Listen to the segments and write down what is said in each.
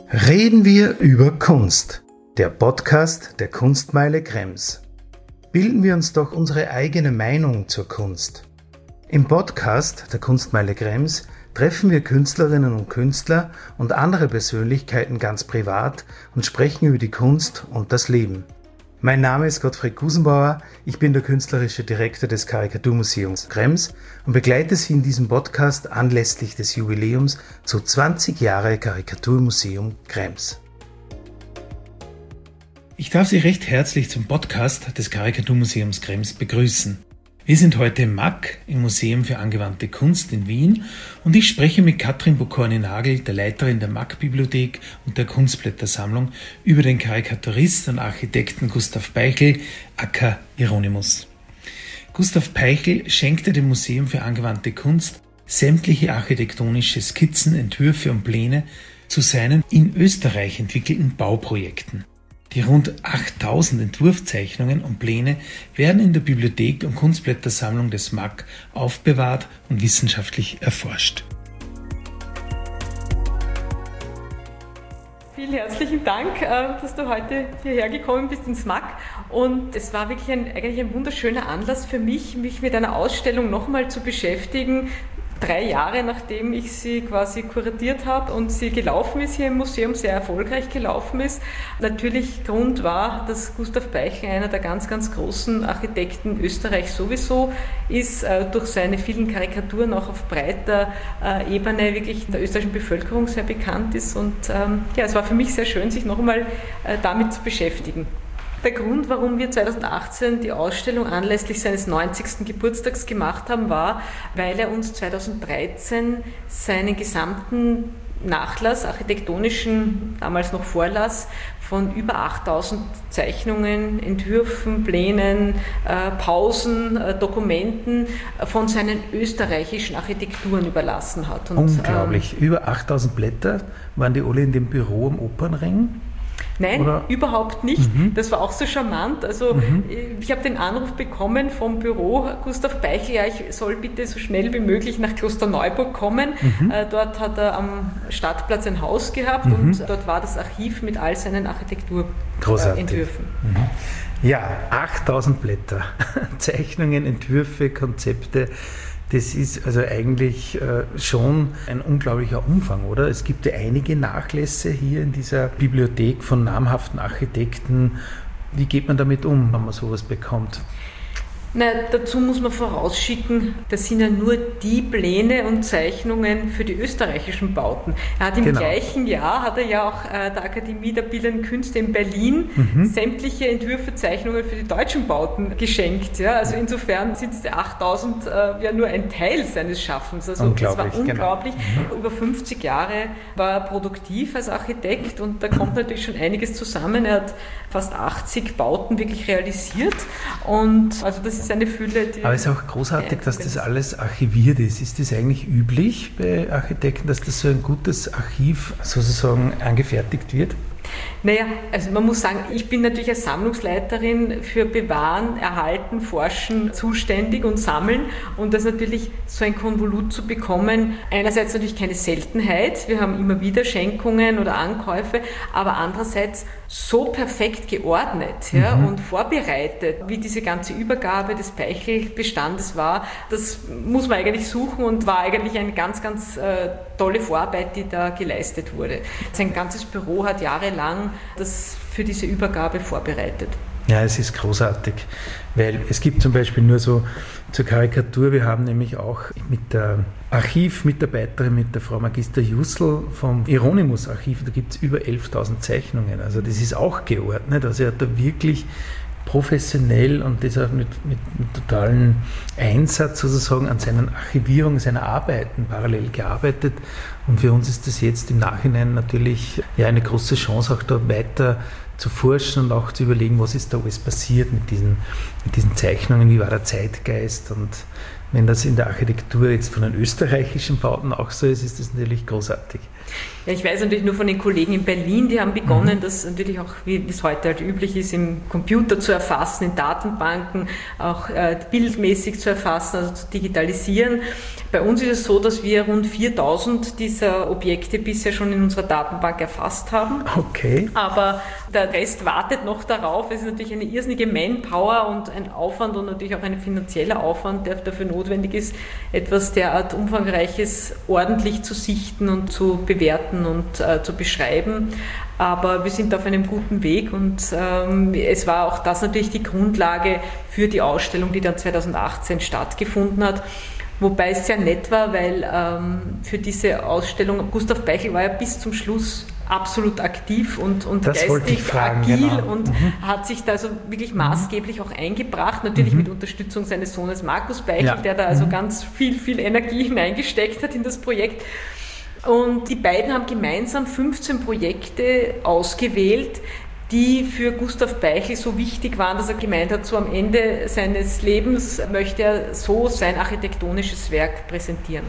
Reden wir über Kunst, der Podcast der Kunstmeile Krems. Bilden wir uns doch unsere eigene Meinung zur Kunst. Im Podcast der Kunstmeile Krems treffen wir Künstlerinnen und Künstler und andere Persönlichkeiten ganz privat und sprechen über die Kunst und das Leben. Mein Name ist Gottfried Gusenbauer, ich bin der künstlerische Direktor des Karikaturmuseums Krems und begleite Sie in diesem Podcast anlässlich des Jubiläums zu 20 Jahre Karikaturmuseum Krems. Ich darf Sie recht herzlich zum Podcast des Karikaturmuseums Krems begrüßen. Wir sind heute im MAK, im Museum für angewandte Kunst in Wien, und ich spreche mit Katrin Bokorny-Nagel, der Leiterin der MAK-Bibliothek und der Kunstblättersammlung, über den Karikaturist und Architekten Gustav Peichel, aka Hieronymus. Gustav Peichel schenkte dem Museum für angewandte Kunst sämtliche architektonische Skizzen, Entwürfe und Pläne zu seinen in Österreich entwickelten Bauprojekten. Die rund 8000 Entwurfszeichnungen und Pläne werden in der Bibliothek und Kunstblättersammlung des MAK aufbewahrt und wissenschaftlich erforscht. Vielen herzlichen Dank, dass du heute hierher gekommen bist ins MAK. Und es war wirklich eigentlich ein wunderschöner Anlass für mich mit einer Ausstellung nochmal zu beschäftigen. 3 Jahre nachdem ich sie quasi kuratiert habe und sie gelaufen ist hier im Museum, sehr erfolgreich gelaufen ist. Natürlich Grund war, dass Gustav Peichel einer der ganz, ganz großen Architekten Österreichs sowieso ist, durch seine vielen Karikaturen auch auf breiter Ebene wirklich in der österreichischen Bevölkerung sehr bekannt ist. Und es war für mich sehr schön, sich noch einmal damit zu beschäftigen. Der Grund, warum wir 2018 die Ausstellung anlässlich seines 90. Geburtstags gemacht haben, war, weil er uns 2013 seinen gesamten Nachlass, architektonischen, damals noch Vorlass, von über 8000 Zeichnungen, Entwürfen, Plänen, Pausen, Dokumenten von seinen österreichischen Architekturen überlassen hat. Und, unglaublich, über 8000 Blätter, waren die alle in dem Büro am Opernring? Nein, oder? Überhaupt nicht. Das war auch so charmant. Also ich habe den Anruf bekommen vom Büro, Gustav Peichel, ja, ich soll bitte so schnell wie möglich nach Klosterneuburg kommen. Dort hat er am Stadtplatz ein Haus gehabt und dort war das Archiv mit all seinen Architekturentwürfen. Ja, 8000 Blätter, Zeichnungen, Entwürfe, Konzepte. Das ist also eigentlich schon ein unglaublicher Umfang, oder? Es gibt ja einige Nachlässe hier in dieser Bibliothek von namhaften Architekten. Wie geht man damit um, wenn man sowas bekommt? Dazu muss man vorausschicken, das sind ja nur die Pläne und Zeichnungen für die österreichischen Bauten. Er hat im gleichen Jahr, hat er ja auch der Akademie der Bildenden Künste in Berlin sämtliche Entwürfe, Zeichnungen für die deutschen Bauten geschenkt. Ja? Also insofern sind diese 8000 ja nur ein Teil seines Schaffens. Also das war unglaublich. Über 50 Jahre war er produktiv als Architekt und da kommt natürlich schon einiges zusammen. Er hat fast 80 Bauten wirklich realisiert und also das ist eine Fülle. Aber es ist auch großartig, dass das alles archiviert ist. Ist das eigentlich üblich bei Architekten, dass das so ein gutes Archiv sozusagen angefertigt wird? Also man muss sagen, ich bin natürlich als Sammlungsleiterin für Bewahren, Erhalten, Forschen zuständig und Sammeln und das ist natürlich so ein Konvolut zu bekommen. Einerseits natürlich keine Seltenheit, wir haben immer wieder Schenkungen oder Ankäufe, aber andererseits so perfekt geordnet und vorbereitet, wie diese ganze Übergabe des Peichel-Bestandes war, das muss man eigentlich suchen und war eigentlich eine ganz, ganz tolle Vorarbeit, die da geleistet wurde. Sein ganzes Büro hat jahrelang das für diese Übergabe vorbereitet. Ja, es ist großartig, weil es gibt zum Beispiel nur so zur Karikatur, wir haben nämlich auch mit der Archivmitarbeiterin, mit der Frau Magister Jussel vom Hieronymus-Archiv, da gibt es über 11.000 Zeichnungen, also das ist auch geordnet, also er hat da wirklich professionell und das auch mit totalem Einsatz sozusagen an seinen Archivierungen seiner Arbeiten parallel gearbeitet und für uns ist das jetzt im Nachhinein natürlich ja eine große Chance, auch da weiter zu forschen und auch zu überlegen, was ist da alles passiert mit diesen Zeichnungen, wie war der Zeitgeist und Wenn das in der Architektur jetzt von den österreichischen Bauten auch so ist, ist das natürlich großartig. Ja, ich weiß natürlich nur von den Kollegen in Berlin, die haben begonnen, das natürlich auch, wie es heute halt üblich ist, im Computer zu erfassen, in Datenbanken, auch bildmäßig zu erfassen, also zu digitalisieren. Bei uns ist es so, dass wir rund 4000 dieser Objekte bisher schon in unserer Datenbank erfasst haben. Okay. Aber der Rest wartet noch darauf. Es ist natürlich eine irrsinnige Manpower und ein Aufwand und natürlich auch ein finanzieller Aufwand, der dafür notwendig ist, etwas derart Umfangreiches ordentlich zu sichten und zu bewerten und zu beschreiben. Aber wir sind auf einem guten Weg und es war auch das natürlich die Grundlage für die Ausstellung, die dann 2018 stattgefunden hat. Wobei es sehr nett war, weil für diese Ausstellung, Gustav Beichel war ja bis zum Schluss absolut aktiv und geistig agil, genau. Und hat sich da also wirklich maßgeblich auch eingebracht, natürlich mit Unterstützung seines Sohnes Markus Beichel, der da also ganz viel Energie hineingesteckt hat in das Projekt. Und die beiden haben gemeinsam 15 Projekte ausgewählt, die für Gustav Beichel so wichtig waren, dass er gemeint hat, so am Ende seines Lebens möchte er so sein architektonisches Werk präsentieren.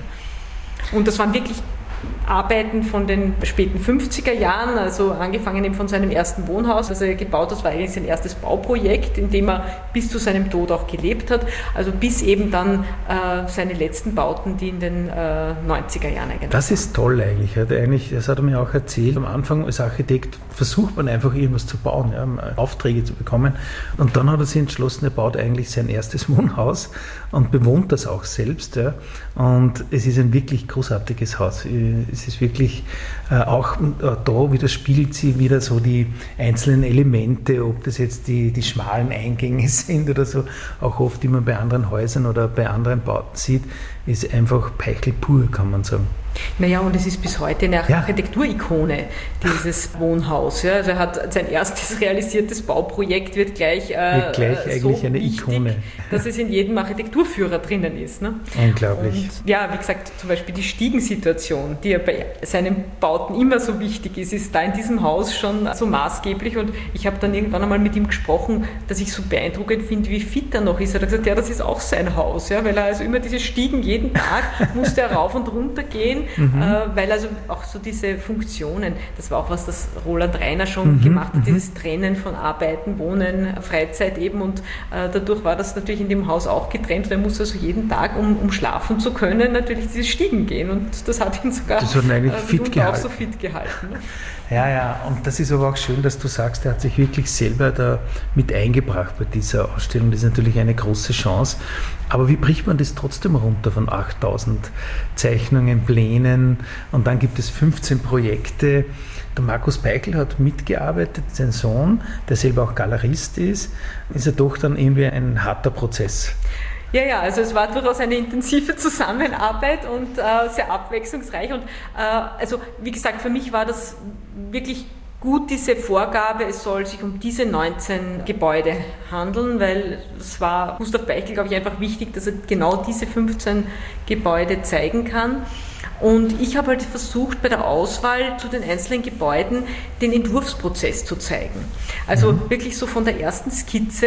Und das waren wirklich Arbeiten von den späten 50er Jahren, also angefangen eben von seinem ersten Wohnhaus, das er gebaut hat, das war eigentlich sein erstes Bauprojekt, in dem er bis zu seinem Tod auch gelebt hat, also bis eben dann seine letzten Bauten, die in den 90er Jahren eigentlich. Das ist toll eigentlich. Das hat er mir auch erzählt. Am Anfang als Architekt versucht man einfach irgendwas zu bauen, Aufträge zu bekommen, und dann hat er sich entschlossen, er baut eigentlich sein erstes Wohnhaus und bewohnt das auch selbst. Ja. Und es ist ein wirklich großartiges Haus. Es ist wirklich auch da widerspiegelt sie wieder so die einzelnen Elemente, ob das jetzt die schmalen Eingänge sind oder so, auch oft, die man bei anderen Häusern oder bei anderen Bauten sieht, ist einfach Beichel pur, kann man sagen. Naja, und es ist bis heute eine Architekturikone, dieses Wohnhaus. Ja. Also er hat sein erstes realisiertes Bauprojekt wird gleich eigentlich so eine wichtig, Ikone, dass es in jedem Architekturführer drinnen ist. Ne? Unglaublich. Und ja, wie gesagt, zum Beispiel die Stiegensituation, die ja bei seinen Bauten immer so wichtig ist da in diesem Haus schon so maßgeblich. Und ich habe dann irgendwann einmal mit ihm gesprochen, dass ich so beeindruckend finde, wie fit er noch ist. Er hat gesagt, ja, das ist auch sein Haus, ja, weil er also immer diese Stiegen jeden Tag musste er rauf und runter gehen. Weil also auch so diese Funktionen, das war auch was, das Roland Reiner schon gemacht hat, dieses Trennen von Arbeiten, Wohnen, Freizeit eben, und dadurch war das natürlich in dem Haus auch getrennt, und er musste also jeden Tag, um schlafen zu können, natürlich diese Stiegen gehen, und das hat ihn sogar auch so fit gehalten. Ne? Ja, und das ist aber auch schön, dass du sagst, er hat sich wirklich selber da mit eingebracht bei dieser Ausstellung. Das ist natürlich eine große Chance. Aber wie bricht man das trotzdem runter von 8000 Zeichnungen, Plänen, und dann gibt es 15 Projekte. Der Markus Beichel hat mitgearbeitet, sein Sohn, der selber auch Galerist ist ja doch dann irgendwie ein harter Prozess. Ja, also es war durchaus eine intensive Zusammenarbeit und sehr abwechslungsreich. Und also wie gesagt, für mich war das wirklich gut, diese Vorgabe, es soll sich um diese 19 Gebäude handeln, weil es war Gustav Beichel, glaube ich, einfach wichtig, dass er genau diese 15 Gebäude zeigen kann. Und ich habe halt versucht, bei der Auswahl zu den einzelnen Gebäuden den Entwurfsprozess zu zeigen. Also wirklich so von der ersten Skizze.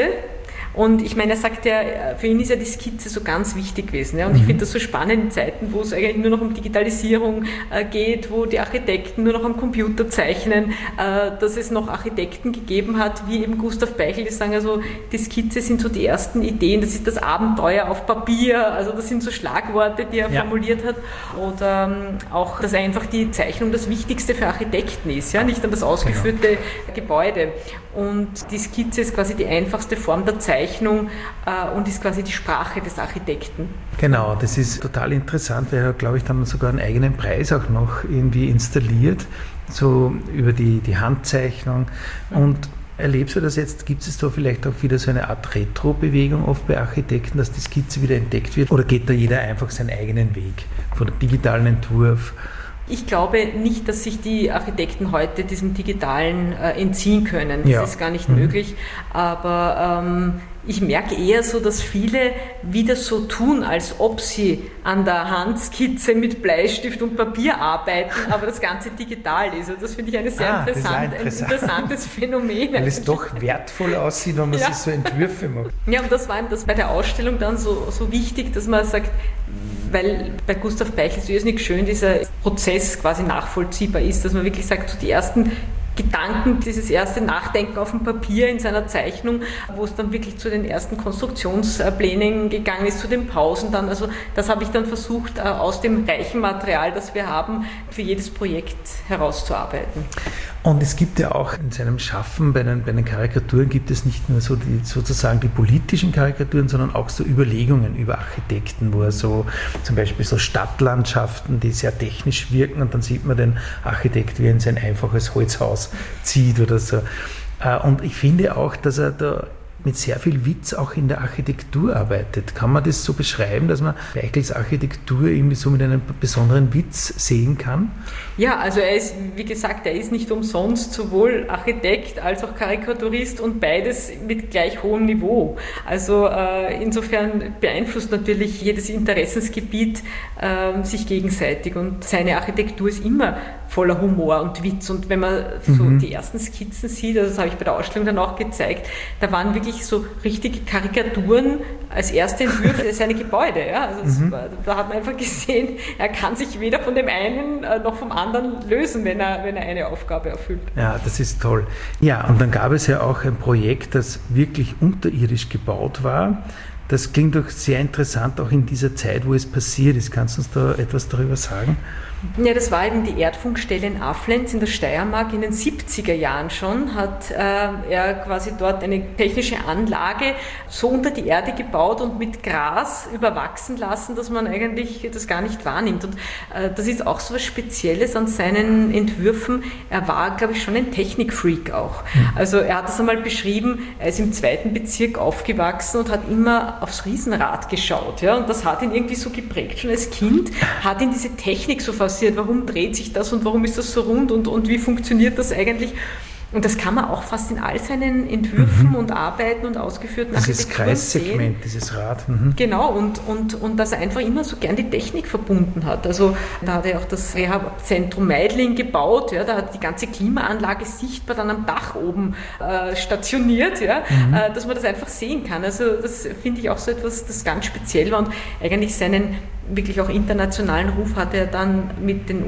Und ich meine, er sagt ja, für ihn ist ja die Skizze so ganz wichtig gewesen. Ja? Und ich finde das so spannend in Zeiten, wo es eigentlich nur noch um Digitalisierung geht, wo die Architekten nur noch am Computer zeichnen, dass es noch Architekten gegeben hat, wie eben Gustav Beichel, die sagen, also die Skizze sind so die ersten Ideen, das ist das Abenteuer auf Papier, also das sind so Schlagworte, die er formuliert hat. Oder auch, dass einfach die Zeichnung das Wichtigste für Architekten ist, ja? Nicht dann das ausgeführte Gebäude. Und die Skizze ist quasi die einfachste Form der Zeichnung und ist quasi die Sprache des Architekten. Genau, das ist total interessant, weil er, glaube ich, dann sogar einen eigenen Preis auch noch irgendwie installiert, so über die Handzeichnung. Und erlebst du das jetzt, gibt es da vielleicht auch wieder so eine Art Retro-Bewegung oft bei Architekten, dass die Skizze wieder entdeckt wird? Oder geht da jeder einfach seinen eigenen Weg, von dem digitalen Entwurf Ich glaube nicht, dass sich die Architekten heute diesem Digitalen entziehen können. Das ist gar nicht möglich. Aber ich merke eher so, dass viele wieder so tun, als ob sie an der Handskizze mit Bleistift und Papier arbeiten, aber das Ganze digital ist. Und das finde ich ein interessantes Phänomen. Weil es doch wertvoll aussieht, wenn man sich so Entwürfe macht. Ja, und das war ihm das bei der Ausstellung dann so wichtig, dass man sagt, weil bei Gustav Peichel so irrsinnig schön dieser Prozess quasi nachvollziehbar ist, dass man wirklich sagt, so die ersten Gedanken, dieses erste Nachdenken auf dem Papier in seiner Zeichnung, wo es dann wirklich zu den ersten Konstruktionsplänen gegangen ist, zu den Pausen dann. Also das habe ich dann versucht, aus dem reichen Material, das wir haben, für jedes Projekt herauszuarbeiten. Und es gibt ja auch in seinem Schaffen, bei den Karikaturen gibt es nicht nur so sozusagen die politischen Karikaturen, sondern auch so Überlegungen über Architekten, wo er so zum Beispiel so Stadtlandschaften, die sehr technisch wirken, und dann sieht man den Architekt, wie er in sein einfaches Holzhaus zieht oder so. Und ich finde auch, dass er da mit sehr viel Witz auch in der Architektur arbeitet. Kann man das so beschreiben, dass man Peichels Architektur irgendwie so mit einem besonderen Witz sehen kann? Ja, also er ist, wie gesagt, er ist nicht umsonst sowohl Architekt als auch Karikaturist und beides mit gleich hohem Niveau. Also insofern beeinflusst natürlich jedes Interessensgebiet sich gegenseitig, und seine Architektur ist immer voller Humor und Witz. Und wenn man so die ersten Skizzen sieht, also das habe ich bei der Ausstellung dann auch gezeigt, da waren wirklich so richtige Karikaturen als erste Entwürfe seine Gebäude. Ja? Also da hat man einfach gesehen, er kann sich weder von dem einen noch vom anderen lösen, wenn er eine Aufgabe erfüllt. Ja, das ist toll. Ja, und dann gab es ja auch ein Projekt, das wirklich unterirdisch gebaut war. Das klingt doch sehr interessant, auch in dieser Zeit, wo es passiert ist. Kannst du uns da etwas darüber sagen? Ja, das war eben die Erdfunkstelle in Aflenz in der Steiermark. In den 70er Jahren schon hat er quasi dort eine technische Anlage so unter die Erde gebaut und mit Gras überwachsen lassen, dass man eigentlich das gar nicht wahrnimmt. Und das ist auch so was Spezielles an seinen Entwürfen. Er war, glaube ich, schon ein Technikfreak auch. Also er hat das einmal beschrieben, er ist im 2. Bezirk aufgewachsen und hat immer aufs Riesenrad geschaut. Ja? Und das hat ihn irgendwie so geprägt, schon als Kind, hat ihn diese Technik so fasziniert. Warum dreht sich das und warum ist das so rund und wie funktioniert das eigentlich? Und das kann man auch fast in all seinen Entwürfen und Arbeiten und ausgeführten Architekturen sehen. Dieses Kreissegment, dieses Rad. Genau, und dass er einfach immer so gern die Technik verbunden hat. Also da hat er auch das Reha-Zentrum Meidling gebaut, ja, da hat die ganze Klimaanlage sichtbar dann am Dach oben stationiert, ja, dass man das einfach sehen kann. Also das finde ich auch so etwas, das ganz speziell war, und eigentlich seinen wirklich auch internationalen Ruf hat er dann mit den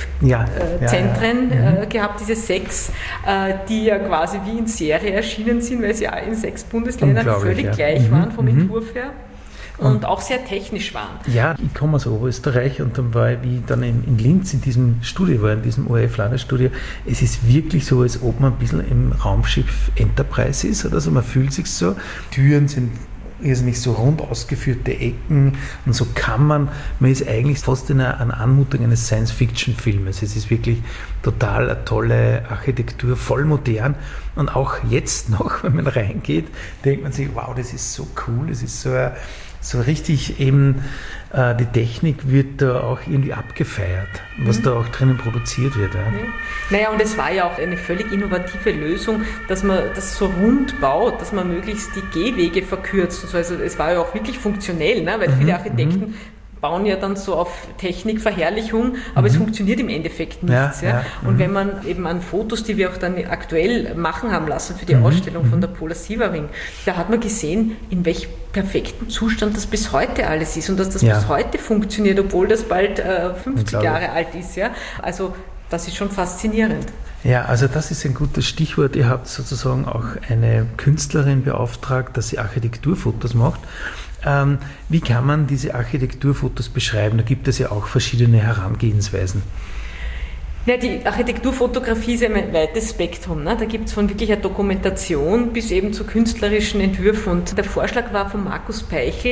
ORF-Zentren gehabt, diese 6, die ja quasi wie in Serie erschienen sind, weil sie in 6 Bundesländern völlig gleich waren vom Entwurf her. Und auch sehr technisch waren. Ja, ich komme aus Oberösterreich, und dann war ich, wie ich dann in Linz in diesem Studio war, in diesem ORF-Landesstudio, es ist wirklich so, als ob man ein bisschen im Raumschiff Enterprise ist oder so, man fühlt sich so, Türen sind irrsinnig so rund ausgeführte Ecken und so Kammern. Man ist eigentlich fast in einer Anmutung eines Science-Fiction-Filmes. Es ist wirklich total eine tolle Architektur, voll modern. Und auch jetzt noch, wenn man reingeht, denkt man sich, wow, das ist so cool, das ist so richtig eben, die Technik wird da auch irgendwie abgefeiert, was da auch drinnen produziert wird. Ja. Naja, und es war ja auch eine völlig innovative Lösung, dass man das so rund baut, dass man möglichst die Gehwege verkürzt und so. Also es war ja auch wirklich funktionell, ne? Weil viele Architekten bauen ja dann so auf Technikverherrlichung, aber es funktioniert im Endeffekt nichts. Ja. Und wenn man eben an Fotos, die wir auch dann aktuell machen haben lassen für die Ausstellung von der Pola Sievering, da hat man gesehen, in welchem perfekten Zustand das bis heute alles ist und dass das bis heute funktioniert, obwohl das bald 50 Jahre alt ist. Ja. Also das ist schon faszinierend. Ja, also das ist ein gutes Stichwort. Ihr habt sozusagen auch eine Künstlerin beauftragt, dass sie Architekturfotos macht. Wie kann man diese Architekturfotos beschreiben? Da gibt es ja auch verschiedene Herangehensweisen. Ja, die Architekturfotografie ist ein weites Spektrum. Ne? Da gibt es von wirklicher Dokumentation bis eben zu künstlerischen Entwürfen. Und der Vorschlag war von Markus Peichel,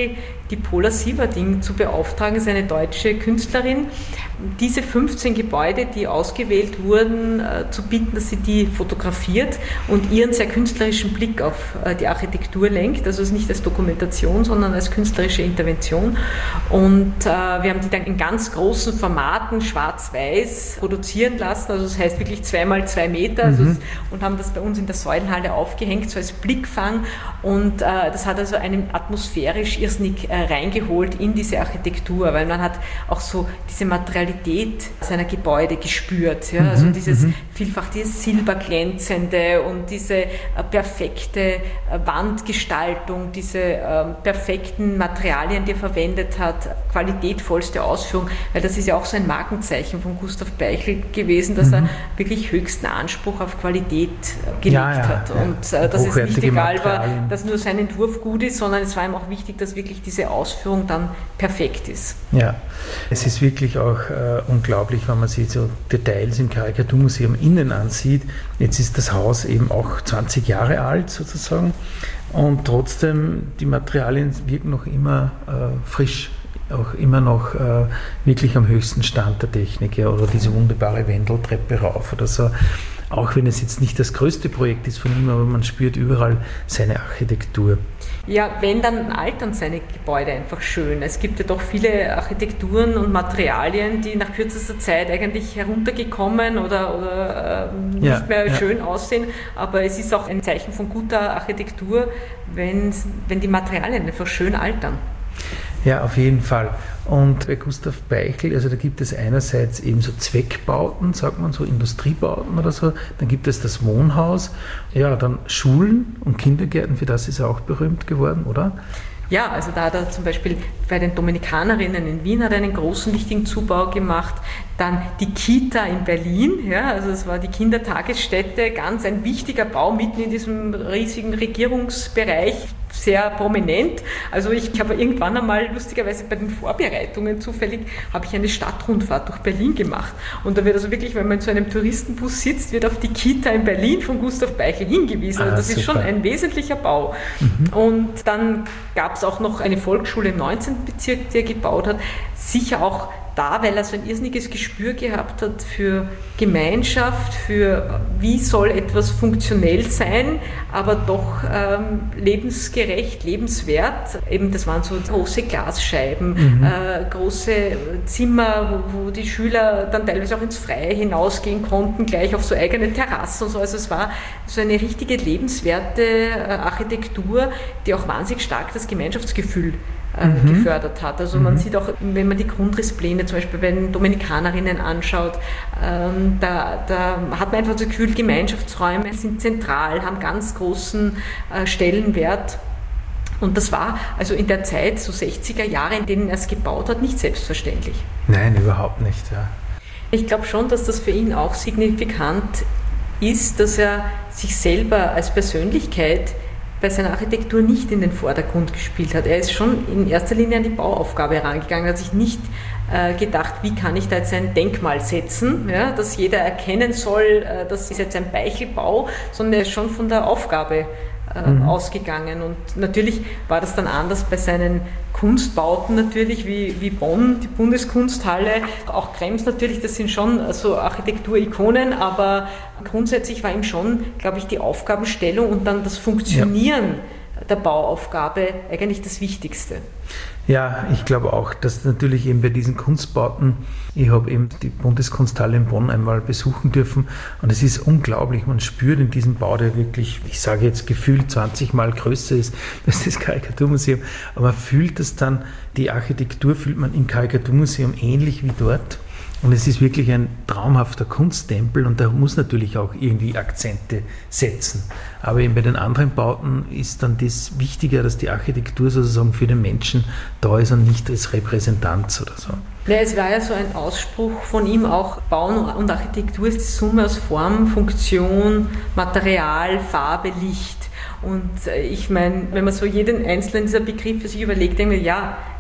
die Paula Sieverding zu beauftragen, das ist eine deutsche Künstlerin, diese 15 Gebäude, die ausgewählt wurden, zu bitten, dass sie die fotografiert und ihren sehr künstlerischen Blick auf die Architektur lenkt, also nicht als Dokumentation, sondern als künstlerische Intervention. Und wir haben die dann in ganz großen Formaten, schwarz-weiß, produzieren lassen, also das heißt wirklich 2x2 Meter, und haben das bei uns in der Säulenhalle aufgehängt, so als Blickfang, und das hat also einen atmosphärisch irrsinnig reingeholt in diese Architektur, weil man hat auch so diese Materialität seiner Gebäude gespürt, ja? Also vielfach dieses Silberglänzende und diese perfekte Wandgestaltung, diese perfekten Materialien, die er verwendet hat, qualitätvollste Ausführung, weil das ist ja auch so ein Markenzeichen von Gustav Beichel gewesen, dass er wirklich höchsten Anspruch auf Qualität gelegt hat. Und dass es nicht egal war, dass nur sein Entwurf gut ist, sondern es war ihm auch wichtig, dass wirklich diese Ausführung dann perfekt ist. Ja, es ist wirklich auch unglaublich, wenn man sich so Details im Karikaturmuseum innen ansieht. Jetzt ist das Haus eben auch 20 Jahre alt sozusagen und trotzdem die Materialien wirken noch immer frisch, auch immer noch wirklich am höchsten Stand der Technik, ja, oder diese wunderbare Wendeltreppe rauf oder so. Auch wenn es jetzt nicht das größte Projekt ist von ihm, aber man spürt überall seine Architektur. Ja, wenn, dann altern seine Gebäude einfach schön. Es gibt ja doch viele Architekturen und Materialien, die nach kürzester Zeit eigentlich heruntergekommen oder nicht mehr schön aussehen. Aber es ist auch ein Zeichen von guter Architektur, wenn die Materialien einfach schön altern. Ja, auf jeden Fall. Und bei Gustav Beichel, also da gibt es einerseits eben so Zweckbauten, sagt man so, Industriebauten oder so, dann gibt es das Wohnhaus, ja, dann Schulen und Kindergärten, für das ist er auch berühmt geworden, oder? Ja, also da hat er zum Beispiel bei den Dominikanerinnen in Wien hat er einen großen, wichtigen Zubau gemacht. Dann die Kita in Berlin, ja, also das war die Kindertagesstätte, ganz ein wichtiger Bau mitten in diesem riesigen Regierungsbereich, sehr prominent. Also ich habe irgendwann einmal, lustigerweise bei den Vorbereitungen zufällig, habe ich eine Stadtrundfahrt durch Berlin gemacht. Und da wird also wirklich, wenn man in so einem Touristenbus sitzt, wird auf die Kita in Berlin von Gustav Beichel hingewiesen. Also das ist schon ein wesentlicher Bau. Und dann gab es auch noch eine Volksschule im 19. Bezirk, die er gebaut hat. Sicher auch da, weil er so ein irrsinniges Gespür gehabt hat für Gemeinschaft, für wie soll etwas funktionell sein, aber doch lebensgerecht, lebenswert. Eben, das waren so große Glasscheiben, große Zimmer, wo die Schüler dann teilweise auch ins Freie hinausgehen konnten, gleich auf so eigene Terrassen und so. Also es war so eine richtige lebenswerte Architektur, die auch wahnsinnig stark das Gemeinschaftsgefühl gefördert hat. Also man sieht auch, wenn man die Grundrisspläne zum Beispiel bei den Dominikanerinnen anschaut, da hat man einfach das Gefühl, Gemeinschaftsräume sind zentral, haben ganz großen Stellenwert. Und das war also in der Zeit, so 60er Jahre, in denen er es gebaut hat, nicht selbstverständlich. Nein, überhaupt nicht. Ja. Ich glaube schon, dass das für ihn auch signifikant ist, dass er sich selber als Persönlichkeit bei seiner Architektur nicht in den Vordergrund gespielt hat. Er ist schon in erster Linie an die Bauaufgabe herangegangen, hat sich nicht gedacht, wie kann ich da jetzt ein Denkmal setzen, ja, dass jeder erkennen soll, das ist jetzt ein Beichelbau, sondern er ist schon von der Aufgabe ausgegangen. Und natürlich war das dann anders bei seinen Kunstbauten natürlich, wie Bonn, die Bundeskunsthalle, auch Krems natürlich, das sind schon so Architekturikonen, aber grundsätzlich war ihm schon, glaube ich, die Aufgabenstellung und dann das Funktionieren der Bauaufgabe eigentlich das Wichtigste. Ja, ich glaube auch, dass natürlich eben bei diesen Kunstbauten, ich habe eben die Bundeskunsthalle in Bonn einmal besuchen dürfen und es ist unglaublich, man spürt in diesem Bau, der wirklich, ich sage jetzt gefühlt 20 Mal größer ist als das Karikaturmuseum, aber man fühlt das dann, die Architektur fühlt man im Karikaturmuseum ähnlich wie dort. Und es ist wirklich ein traumhafter Kunsttempel und da muss natürlich auch irgendwie Akzente setzen. Aber eben bei den anderen Bauten ist dann das wichtiger, dass die Architektur sozusagen für den Menschen da ist und nicht als Repräsentanz oder so. Ja, es war ja so ein Ausspruch von ihm auch, Bauen und Architektur ist die Summe aus Form, Funktion, Material, Farbe, Licht. Und ich meine, wenn man so jeden einzelnen dieser Begriffe sich überlegt, denkt man, ja,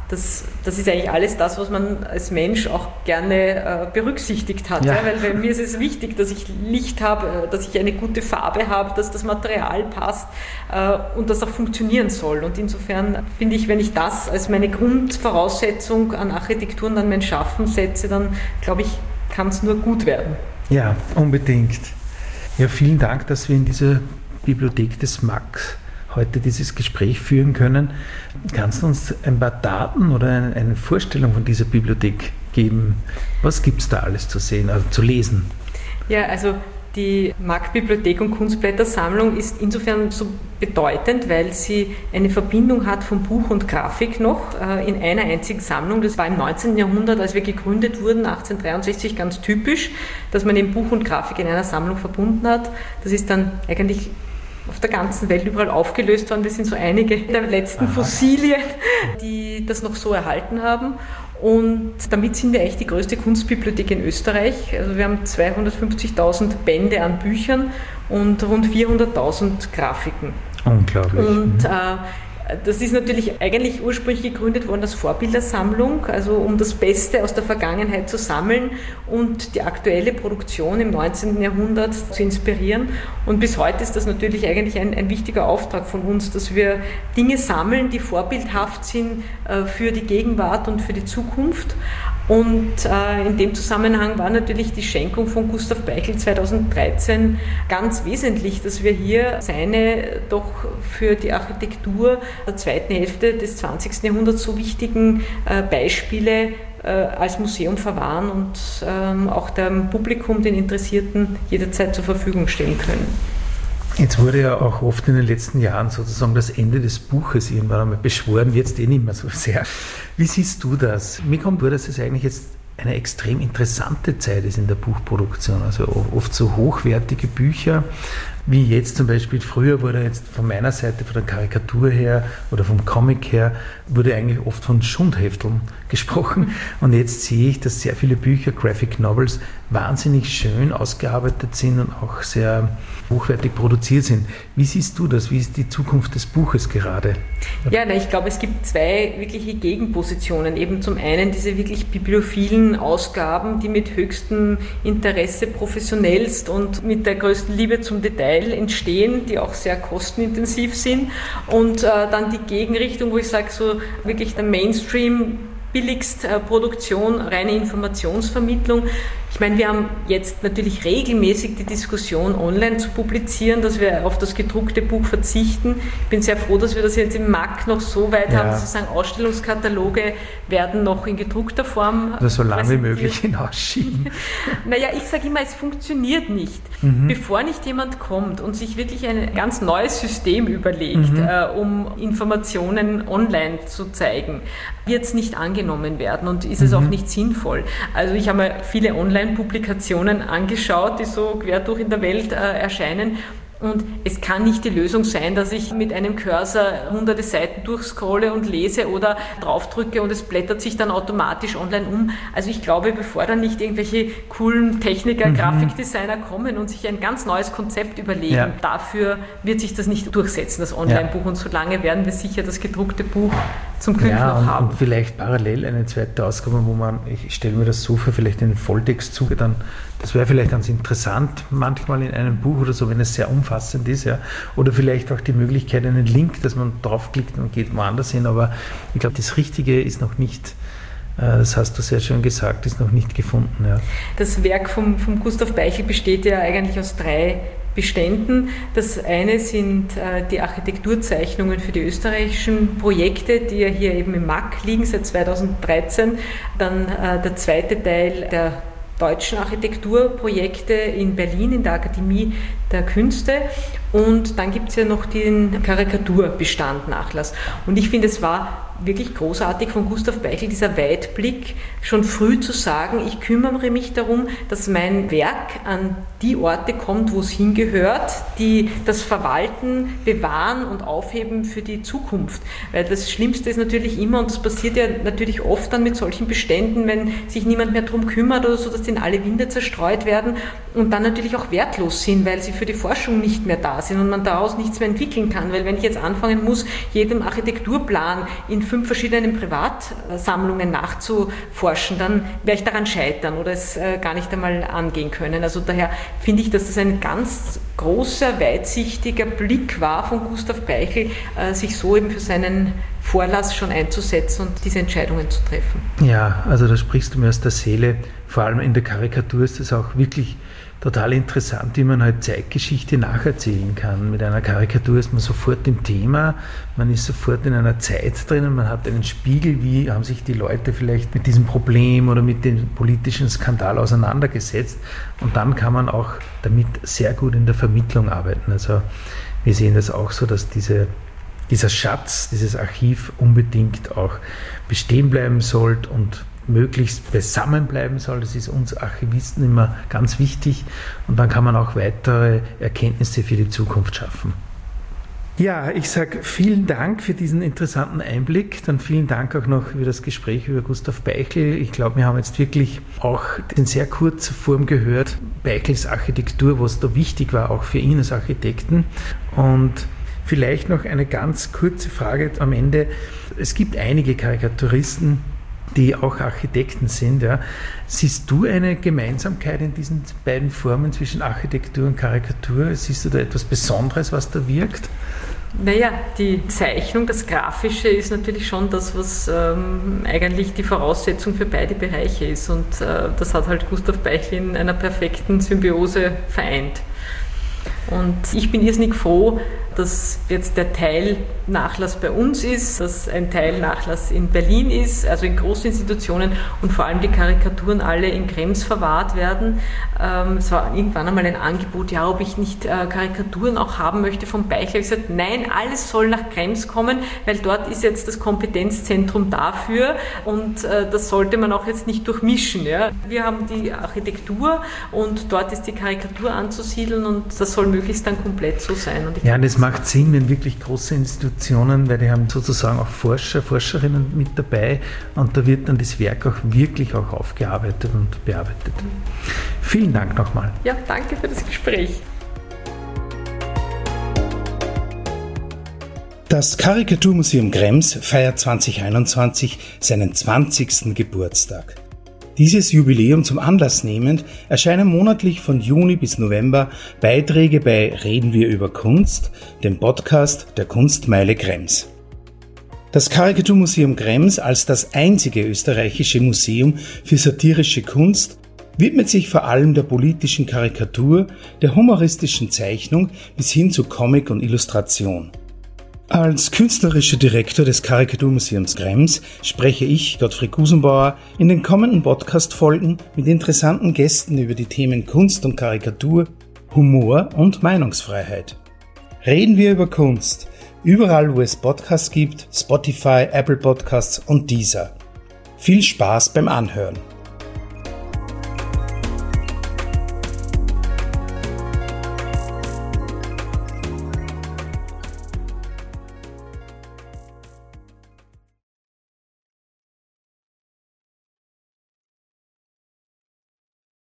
das ist eigentlich alles das, was man als Mensch auch gerne berücksichtigt hat. Ja. Ja? Weil mir ist es wichtig, dass ich Licht habe, dass ich eine gute Farbe habe, dass das Material passt und das auch funktionieren soll. Und insofern finde ich, wenn ich das als meine Grundvoraussetzung an Architektur und an mein Schaffen setze, dann glaube ich, kann es nur gut werden. Ja, unbedingt. Ja, vielen Dank, dass wir in dieser Bibliothek des MAK heute dieses Gespräch führen können. Kannst du uns ein paar Daten oder eine Vorstellung von dieser Bibliothek geben? Was gibt es da alles zu sehen, also zu lesen? Ja, also die MAK-Bibliothek und Kunstblättersammlung ist insofern so bedeutend, weil sie eine Verbindung hat von Buch und Grafik noch in einer einzigen Sammlung. Das war im 19. Jahrhundert, als wir gegründet wurden, 1863, ganz typisch, dass man eben Buch und Grafik in einer Sammlung verbunden hat. Das ist dann eigentlich auf der ganzen Welt überall aufgelöst worden. Das sind so einige der letzten Fossilien, die das noch so erhalten haben. Und damit sind wir eigentlich die größte Kunstbibliothek in Österreich. Also wir haben 250.000 Bände an Büchern und rund 400.000 Grafiken. Unglaublich. Und das ist natürlich eigentlich ursprünglich gegründet worden als Vorbildersammlung, also um das Beste aus der Vergangenheit zu sammeln und die aktuelle Produktion im 19. Jahrhundert zu inspirieren. Und bis heute ist das natürlich eigentlich ein wichtiger Auftrag von uns, dass wir Dinge sammeln, die vorbildhaft sind für die Gegenwart und für die Zukunft. Und in dem Zusammenhang war natürlich die Schenkung von Gustav Beichel 2013 ganz wesentlich, dass wir hier seine doch für die Architektur der zweiten Hälfte des 20. Jahrhunderts so wichtigen Beispiele als Museum verwahren und auch dem Publikum, den Interessierten, jederzeit zur Verfügung stellen können. Jetzt wurde ja auch oft in den letzten Jahren sozusagen das Ende des Buches irgendwann einmal beschworen, jetzt nicht mehr so sehr. Wie siehst du das? Mir kommt vor, dass es eigentlich jetzt eine extrem interessante Zeit ist in der Buchproduktion. Also oft so hochwertige Bücher, wie jetzt zum Beispiel, früher wurde jetzt von meiner Seite, von der Karikatur her oder vom Comic her, wurde eigentlich oft von Schundhefteln gesprochen. Und jetzt sehe ich, dass sehr viele Bücher, Graphic Novels, wahnsinnig schön ausgearbeitet sind und auch sehr hochwertig produziert sind. Wie siehst du das? Wie ist die Zukunft des Buches gerade? Ja, ich glaube, es gibt zwei wirkliche Gegenpositionen. Eben zum einen diese wirklich bibliophilen Ausgaben, die mit höchstem Interesse professionellst und mit der größten Liebe zum Detail entstehen, die auch sehr kostenintensiv sind. Und dann die Gegenrichtung, wo ich sage, so wirklich der Mainstream, billigst Produktion, reine Informationsvermittlung. Ich meine, wir haben jetzt natürlich regelmäßig die Diskussion, online zu publizieren, dass wir auf das gedruckte Buch verzichten. Ich bin sehr froh, dass wir das jetzt im MAK noch so weit haben, dass wir sagen, Ausstellungskataloge werden noch in gedruckter Form oder so lange wie möglich hinausschieben. Naja, ich sage immer, es funktioniert nicht. Bevor nicht jemand kommt und sich wirklich ein ganz neues System überlegt, um Informationen online zu zeigen, wird es nicht angenommen werden und ist es auch nicht sinnvoll. Also ich habe mir viele Online-Publikationen angeschaut, die so quer durch in der Welt erscheinen. Und es kann nicht die Lösung sein, dass ich mit einem Cursor hunderte Seiten durchscrolle und lese oder draufdrücke und es blättert sich dann automatisch online um. Also ich glaube, bevor dann nicht irgendwelche coolen Techniker, Grafikdesigner kommen und sich ein ganz neues Konzept überlegen, dafür wird sich das nicht durchsetzen, das Online-Buch. Und solange werden wir sicher das gedruckte Buch zum Glück noch haben. Und vielleicht parallel eine zweite Ausgabe, wo man, ich stelle mir das so für, vielleicht einen Volltext zu, dann, das wäre vielleicht ganz interessant, manchmal in einem Buch oder so, wenn es sehr umfassend ist, ja. Oder vielleicht auch die Möglichkeit, einen Link, dass man draufklickt und geht woanders hin, aber ich glaube, das Richtige ist noch nicht, das hast du sehr schön gesagt, ist noch nicht gefunden. Ja. Das Werk vom Gustav Beichel besteht ja eigentlich aus 3 Beständen. Das eine sind die Architekturzeichnungen für die österreichischen Projekte, die ja hier eben im MAK liegen seit 2013. Dann der zweite Teil der deutschen Architekturprojekte in Berlin in der Akademie der Künste. Und dann gibt es ja noch den Karikaturbestand Nachlass. Und ich finde, es war wirklich großartig von Gustav Beichel, dieser Weitblick, schon früh zu sagen, ich kümmere mich darum, dass mein Werk an die Orte kommt, wo es hingehört, die das verwalten, bewahren und aufheben für die Zukunft. Weil das Schlimmste ist natürlich immer, und das passiert ja natürlich oft dann mit solchen Beständen, wenn sich niemand mehr darum kümmert oder so, dass die in alle Winde zerstreut werden und dann natürlich auch wertlos sind, weil sie für die Forschung nicht mehr da sind und man daraus nichts mehr entwickeln kann. Weil wenn ich jetzt anfangen muss, jedem Architekturplan in 5 verschiedenen Privatsammlungen nachzuforschen, dann werde ich daran scheitern oder es gar nicht einmal angehen können. Also daher finde ich, dass das ein ganz großer, weitsichtiger Blick war von Gustav Beichel, sich so eben für seinen Vorlass schon einzusetzen und diese Entscheidungen zu treffen. Ja, also da sprichst du mir aus der Seele. Vor allem in der Karikatur ist es auch wirklich total interessant, wie man halt Zeitgeschichte nacherzählen kann. Mit einer Karikatur ist man sofort im Thema, man ist sofort in einer Zeit drinnen, man hat einen Spiegel, wie haben sich die Leute vielleicht mit diesem Problem oder mit dem politischen Skandal auseinandergesetzt, und dann kann man auch damit sehr gut in der Vermittlung arbeiten. Also wir sehen das auch so, dass dieser Schatz, dieses Archiv unbedingt auch bestehen bleiben soll und möglichst beisammen bleiben soll. Das ist uns Archivisten immer ganz wichtig, und dann kann man auch weitere Erkenntnisse für die Zukunft schaffen. Ja, ich sage vielen Dank für diesen interessanten Einblick. Dann vielen Dank auch noch für das Gespräch über Gustav Beichel. Ich glaube, wir haben jetzt wirklich auch in sehr kurzer Form gehört, Beichels Architektur, was da wichtig war, auch für ihn als Architekten. Und vielleicht noch eine ganz kurze Frage am Ende. Es gibt einige Karikaturisten, die auch Architekten sind. Ja. Siehst du eine Gemeinsamkeit in diesen beiden Formen zwischen Architektur und Karikatur? Siehst du da etwas Besonderes, was da wirkt? Naja, die Zeichnung, das Grafische ist natürlich schon das, was eigentlich die Voraussetzung für beide Bereiche ist. Und das hat halt Gustav Beichel in einer perfekten Symbiose vereint. Und ich bin irrsinnig froh, dass jetzt der Teilnachlass bei uns ist, dass ein Teilnachlass in Berlin ist, also in Großinstitutionen, und vor allem die Karikaturen alle in Krems verwahrt werden. Es war irgendwann einmal ein Angebot, ja, ob ich nicht Karikaturen auch haben möchte vom Beichel. Ich habe gesagt, nein, alles soll nach Krems kommen, weil dort ist jetzt das Kompetenzzentrum dafür, und das sollte man auch jetzt nicht durchmischen. Ja. Wir haben die Architektur und dort ist die Karikatur anzusiedeln, und das soll möglichst dann komplett so sein. Und ja, das macht Sinn, wenn wirklich große Institutionen, weil die haben sozusagen auch Forscher, Forscherinnen mit dabei, und da wird dann das Werk auch wirklich auch aufgearbeitet und bearbeitet. Vielen Dank nochmal. Ja, danke für das Gespräch. Das Karikaturmuseum Krems feiert 2021 seinen 20. Geburtstag. Dieses Jubiläum zum Anlass nehmend erscheinen monatlich von Juni bis November Beiträge bei Reden wir über Kunst, dem Podcast der Kunstmeile Krems. Das Karikaturmuseum Krems als das einzige österreichische Museum für satirische Kunst widmet sich vor allem der politischen Karikatur, der humoristischen Zeichnung bis hin zu Comic und Illustration. Als künstlerischer Direktor des Karikaturmuseums Krems spreche ich, Gottfried Gusenbauer, in den kommenden Podcast-Folgen mit interessanten Gästen über die Themen Kunst und Karikatur, Humor und Meinungsfreiheit. Reden wir über Kunst, überall wo es Podcasts gibt, Spotify, Apple Podcasts und Deezer. Viel Spaß beim Anhören.